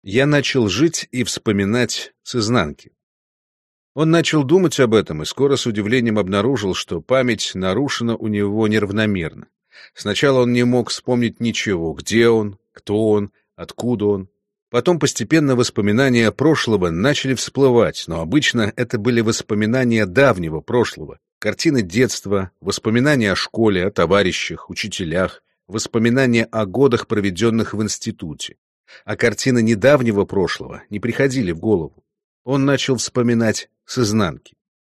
Я начал жить и вспоминать с изнанки. Он начал думать об этом и скоро с удивлением обнаружил, что память нарушена у него неравномерно. Сначала он не мог вспомнить ничего, где он, кто он, откуда он. Потом постепенно воспоминания прошлого начали всплывать, но обычно это были воспоминания давнего прошлого, картины детства, воспоминания о школе, о товарищах, учителях, воспоминания о годах, проведенных в институте. А картины недавнего прошлого не приходили в голову. Он начал вспоминать с изнанки.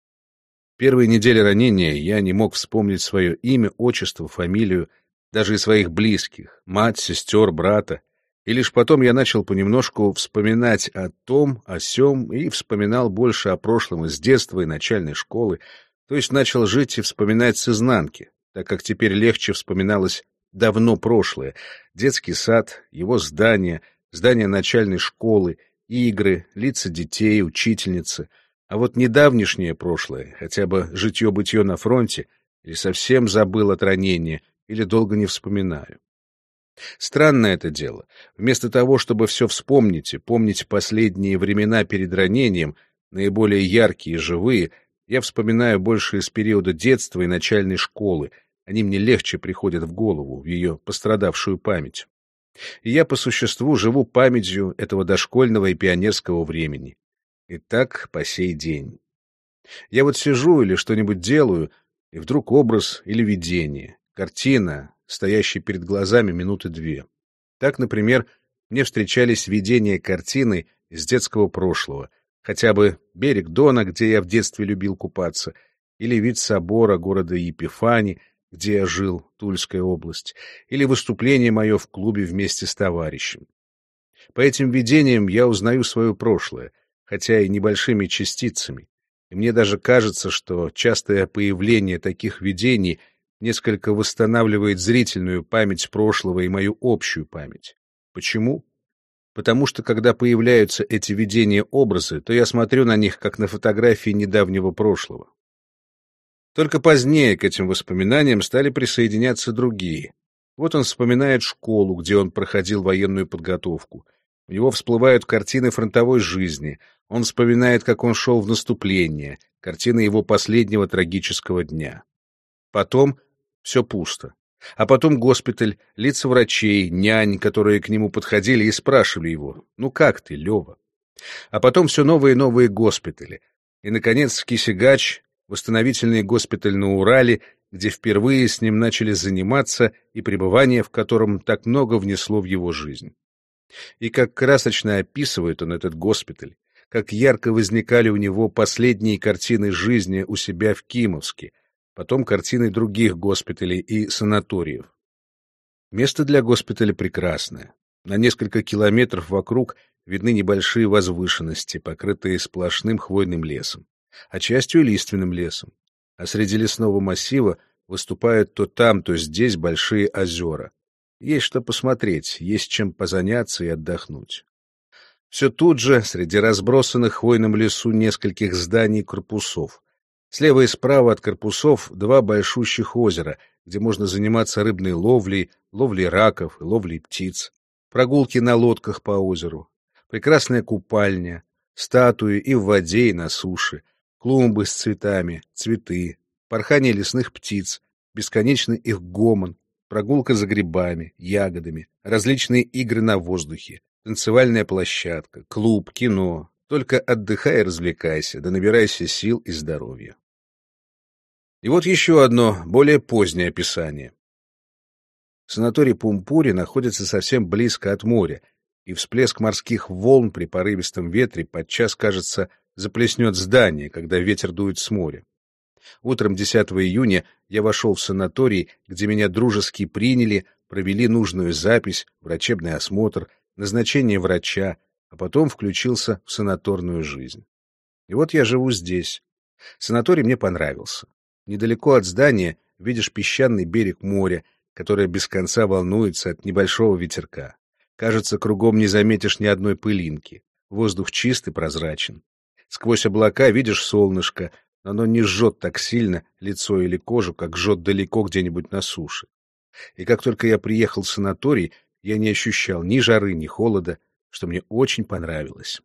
Первые недели ранения я не мог вспомнить свое имя, отчество, фамилию, даже и своих близких, мать, сестер, брата. И лишь потом я начал понемножку вспоминать о том, о сём, и вспоминал больше о прошлом из детства и начальной школы, то есть начал жить и вспоминать с изнанки, так как теперь легче вспоминалось давно прошлое, детский сад, его здание, здание начальной школы, игры, лица детей, учительницы. А вот недавнешнее прошлое, хотя бы житье-бытье на фронте, или совсем забыл от ранения, или долго не вспоминаю. Странное это дело. Вместо того, чтобы все вспомнить и помнить последние времена перед ранением, наиболее яркие и живые, я вспоминаю больше из периода детства и начальной школы. Они мне легче приходят в голову, в ее пострадавшую память. И я по существу живу памятью этого дошкольного и пионерского времени. И так по сей день. Я вот сижу или что-нибудь делаю, и вдруг образ или видение, картина, стоящая перед глазами минуты две. Так, например, мне встречались видения картины из детского прошлого, хотя бы берег Дона, где я в детстве любил купаться, или вид собора города Епифани, где я жил, Тульская область, или выступление мое в клубе вместе с товарищем. По этим видениям я узнаю свое прошлое, хотя и небольшими частицами, и мне даже кажется, что частое появление таких видений несколько восстанавливает зрительную память прошлого и мою общую память. Почему? Потому что, когда появляются эти видения-образы, то я смотрю на них, как на фотографии недавнего прошлого. Только позднее к этим воспоминаниям стали присоединяться другие. Вот он вспоминает школу, где он проходил военную подготовку. У него всплывают картины фронтовой жизни. Он вспоминает, как он шел в наступление, картины его последнего трагического дня. Потом все пусто. А потом госпиталь, лица врачей, нянь, которые к нему подходили и спрашивали его: «Ну как ты, Лева?» А потом все новые и новые госпитали. И, наконец, Кисигач, восстановительный госпиталь на Урале, где впервые с ним начали заниматься и пребывание в котором так много внесло в его жизнь. И как красочно описывает он этот госпиталь, как ярко возникали у него последние картины жизни у себя в Кимовске, потом картины других госпиталей и санаториев. Место для госпиталя прекрасное. На несколько километров вокруг видны небольшие возвышенности, покрытые сплошным хвойным лесом, а частью лиственным лесом. А среди лесного массива выступают то там, то здесь большие озера. Есть что посмотреть, есть чем позаняться и отдохнуть. Все тут же, среди разбросанных в хвойном лесу нескольких зданий корпусов. Слева и справа от корпусов два большущих озера, где можно заниматься рыбной ловлей, ловлей раков и ловлей птиц, прогулки на лодках по озеру, прекрасная купальня, статуи и в воде, и на суше, клумбы с цветами, цветы, порхание лесных птиц, бесконечный их гомон, прогулка за грибами, ягодами, различные игры на воздухе, танцевальная площадка, клуб, кино. Только отдыхай и развлекайся, да набирайся сил и здоровья. И вот еще одно, более позднее описание. Санаторий Пумпури находится совсем близко от моря, и всплеск морских волн при порывистом ветре подчас, кажется, заплеснет здание, когда ветер дует с моря. Утром 10 июня я вошел в санаторий, где меня дружески приняли, провели нужную запись, врачебный осмотр, назначение врача, а потом включился в санаторную жизнь. И вот я живу здесь. Санаторий мне понравился. Недалеко от здания видишь песчаный берег моря, которое без конца волнуется от небольшого ветерка. Кажется, кругом не заметишь ни одной пылинки. Воздух чист и прозрачен. Сквозь облака видишь солнышко, но оно не жжет так сильно лицо или кожу, как жжет далеко где-нибудь на суше. И как только я приехал в санаторий, я не ощущал ни жары, ни холода. что мне очень понравилось.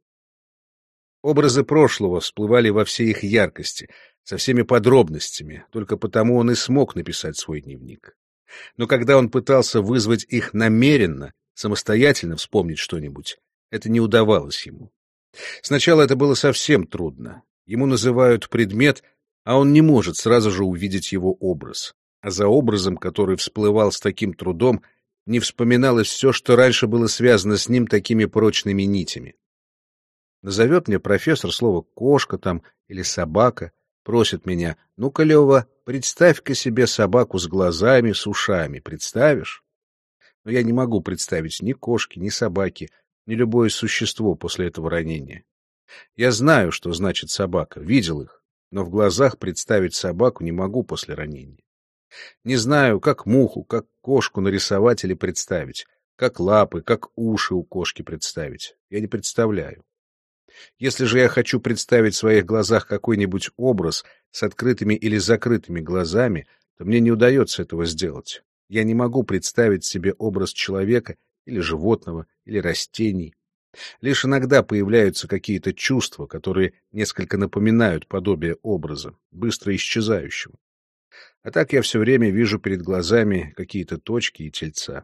Образы прошлого всплывали во всей их яркости, со всеми подробностями, только потому он и смог написать свой дневник. Но когда он пытался вызвать их намеренно, самостоятельно вспомнить что-нибудь, это не удавалось ему. Сначала это было совсем трудно. Ему называют предмет, а он не может сразу же увидеть его образ. А за образом, который всплывал с таким трудом, не вспоминалось все, что раньше было связано с ним такими прочными нитями. Назовет мне профессор слово «кошка» там или «собака», просит меня: «Ну-ка, Лева, представь-ка себе собаку с глазами, с ушами, представишь?» Но я не могу представить ни кошки, ни собаки, ни любое существо после этого ранения. Я знаю, что значит собака, видел их, но в глазах представить собаку не могу после ранения. Не знаю, как муху, как кошку нарисовать или представить, как лапы, как уши у кошки представить. Я не представляю. Если же я хочу представить в своих глазах какой-нибудь образ с открытыми или закрытыми глазами, то мне не удается этого сделать. Я не могу представить себе образ человека или животного, или растений. Лишь иногда появляются какие-то чувства, которые несколько напоминают подобие образа, быстро исчезающего. А так я все время вижу перед глазами какие-то точки и тельца.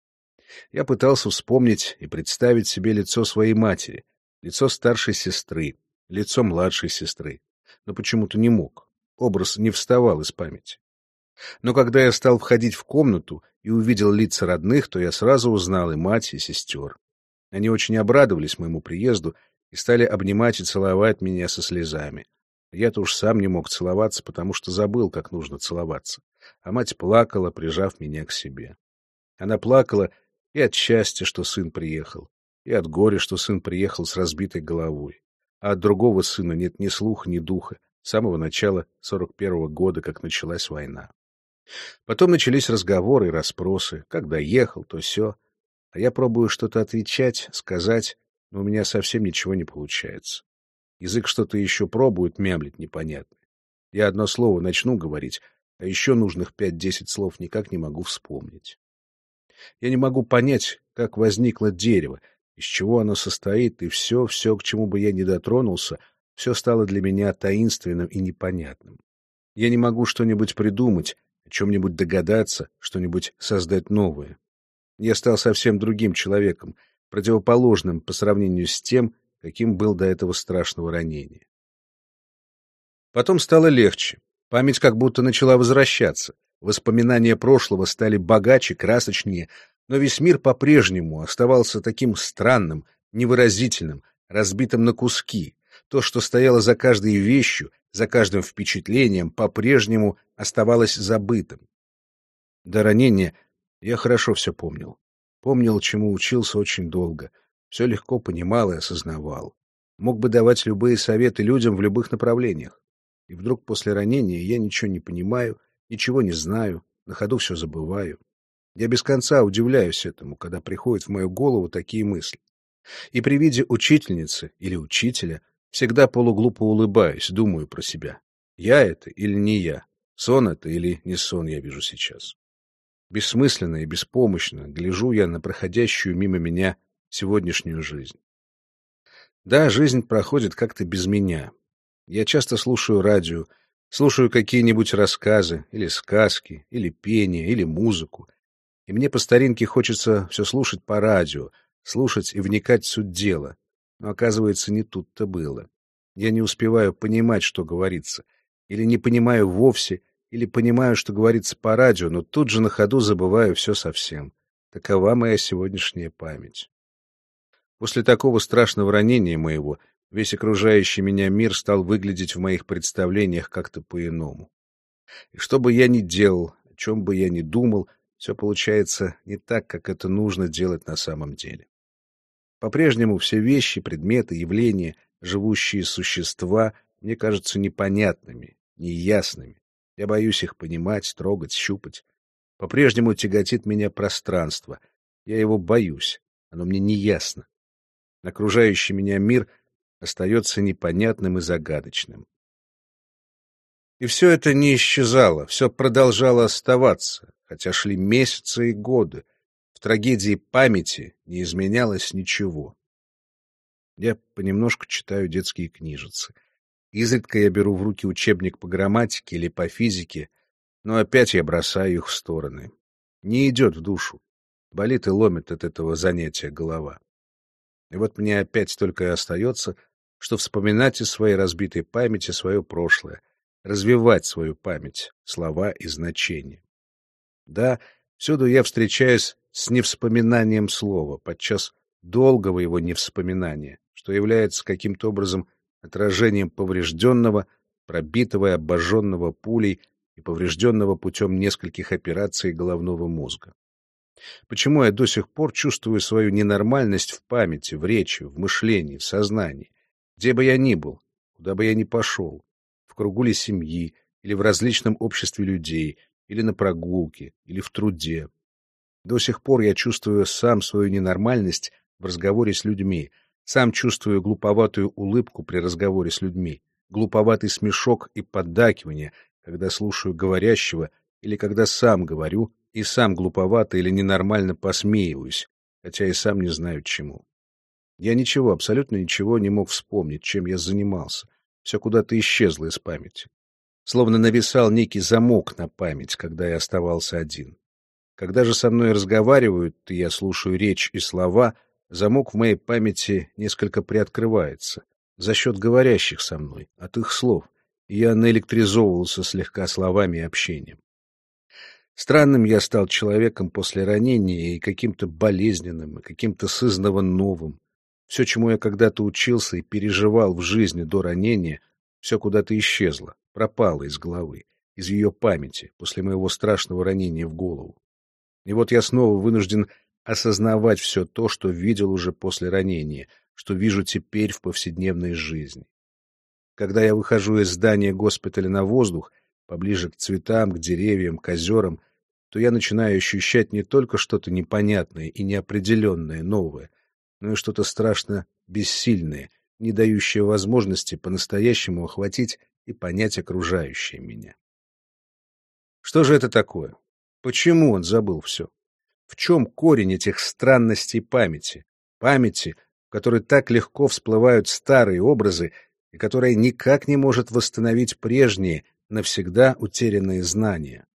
Я пытался вспомнить и представить себе лицо своей матери, лицо старшей сестры, лицо младшей сестры, но почему-то не мог. Образ не вставал из памяти. Но когда я стал входить в комнату и увидел лица родных, то я сразу узнал и мать, и сестер. Они очень обрадовались моему приезду и стали обнимать и целовать меня со слезами. Я-то уж сам не мог целоваться, потому что забыл, как нужно целоваться. А мать плакала, прижав меня к себе. Она плакала и от счастья, что сын приехал, и от горя, что сын приехал с разбитой головой. А от другого сына нет ни слуха, ни духа с самого начала 41-го года, как началась война. Потом начались разговоры и расспросы, как доехал, то сё. А я пробую что-то отвечать, сказать, но у меня совсем ничего не получается. Язык что-то еще пробует мямлить непонятно. Я одно слово начну говорить, а еще нужных 5-10 слов никак не могу вспомнить. Я не могу понять, как возникло дерево, из чего оно состоит, и все, к чему бы я ни дотронулся, все стало для меня таинственным и непонятным. Я не могу что-нибудь придумать, о чем-нибудь догадаться, что-нибудь создать новое. Я стал совсем другим человеком, противоположным по сравнению с тем, каким был до этого страшного ранения. Потом стало легче. Память как будто начала возвращаться. Воспоминания прошлого стали богаче, красочнее, но весь мир по-прежнему оставался таким странным, невыразительным, разбитым на куски. То, что стояло за каждой вещью, за каждым впечатлением, по-прежнему оставалось забытым. До ранения я хорошо все помнил. Помнил, чему учился очень долго. Все легко понимал и осознавал. Мог бы давать любые советы людям в любых направлениях. И вдруг после ранения я ничего не понимаю, ничего не знаю, на ходу все забываю. Я без конца удивляюсь этому, когда приходят в мою голову такие мысли. И при виде учительницы или учителя всегда полуглупо улыбаюсь, думаю про себя. Я это или не я? Сон это или не сон я вижу сейчас? Бессмысленно и беспомощно гляжу я на проходящую мимо меня сегодняшнюю жизнь. Да, жизнь проходит как-то без меня. Я часто слушаю радио, слушаю какие-нибудь рассказы, или сказки, или пение, или музыку. И мне по старинке хочется все слушать по радио, слушать и вникать в суть дела. Но, оказывается, не тут-то было. Я не успеваю понимать, что говорится, или не понимаю вовсе, или понимаю, что говорится по радио, но тут же на ходу забываю все совсем. Такова моя сегодняшняя память. После такого страшного ранения моего весь окружающий меня мир стал выглядеть в моих представлениях как-то по-иному. И что бы я ни делал, о чем бы я ни думал, все получается не так, как это нужно делать на самом деле. По-прежнему все вещи, предметы, явления, живущие существа мне кажутся непонятными, неясными. Я боюсь их понимать, трогать, щупать. По-прежнему тяготит меня пространство. Я его боюсь, оно мне не ясно. Окружающий меня мир остается непонятным и загадочным. И все это не исчезало, все продолжало оставаться, хотя шли месяцы и годы. В трагедии памяти не изменялось ничего. Я понемножку читаю детские книжицы. Изредка я беру в руки учебник по грамматике или по физике, но опять я бросаю их в стороны. Не идет в душу. Болит и ломит от этого занятия голова. И вот мне опять только и остается, что вспоминать из своей разбитой памяти свое прошлое, развивать свою память, слова и значения. Да, всюду я встречаюсь с невспоминанием слова, подчас долгого его невспоминания, что является каким-то образом отражением поврежденного, пробитого и обожженного пулей и поврежденного путем нескольких операций головного мозга. Почему я до сих пор чувствую свою ненормальность в памяти, в речи, в мышлении, в сознании? Где бы я ни был, куда бы я ни пошел, в кругу ли семьи, или в различном обществе людей, или на прогулке, или в труде. До сих пор я чувствую сам свою ненормальность в разговоре с людьми, сам чувствую глуповатую улыбку при разговоре с людьми, глуповатый смешок и поддакивание, когда слушаю говорящего или когда сам говорю и сам глуповато или ненормально посмеиваюсь, хотя и сам не знаю чему. Я ничего, абсолютно ничего не мог вспомнить, чем я занимался. Все куда-то исчезло из памяти. Словно нависал некий замок на память, когда я оставался один. Когда же со мной разговаривают, и я слушаю речь и слова, замок в моей памяти несколько приоткрывается за счет говорящих со мной, от их слов, и я наэлектризовывался слегка словами и общением. Странным я стал человеком после ранения и каким-то болезненным, и каким-то сызново новым. Все, чему я когда-то учился и переживал в жизни до ранения, все куда-то исчезло, пропало из головы, из ее памяти после моего страшного ранения в голову. И вот я снова вынужден осознавать все то, что видел уже после ранения, что вижу теперь в повседневной жизни. Когда я выхожу из здания госпиталя на воздух, поближе к цветам, к деревьям, к озерам, то я начинаю ощущать не только что-то непонятное и неопределенное, новое, но и что-то страшно бессильное, не дающее возможности по-настоящему охватить и понять окружающее меня. Что же это такое? Почему он забыл все? В чем корень этих странностей памяти? Памяти, в которой так легко всплывают старые образы и которая никак не может восстановить прежние, навсегда утерянные знания.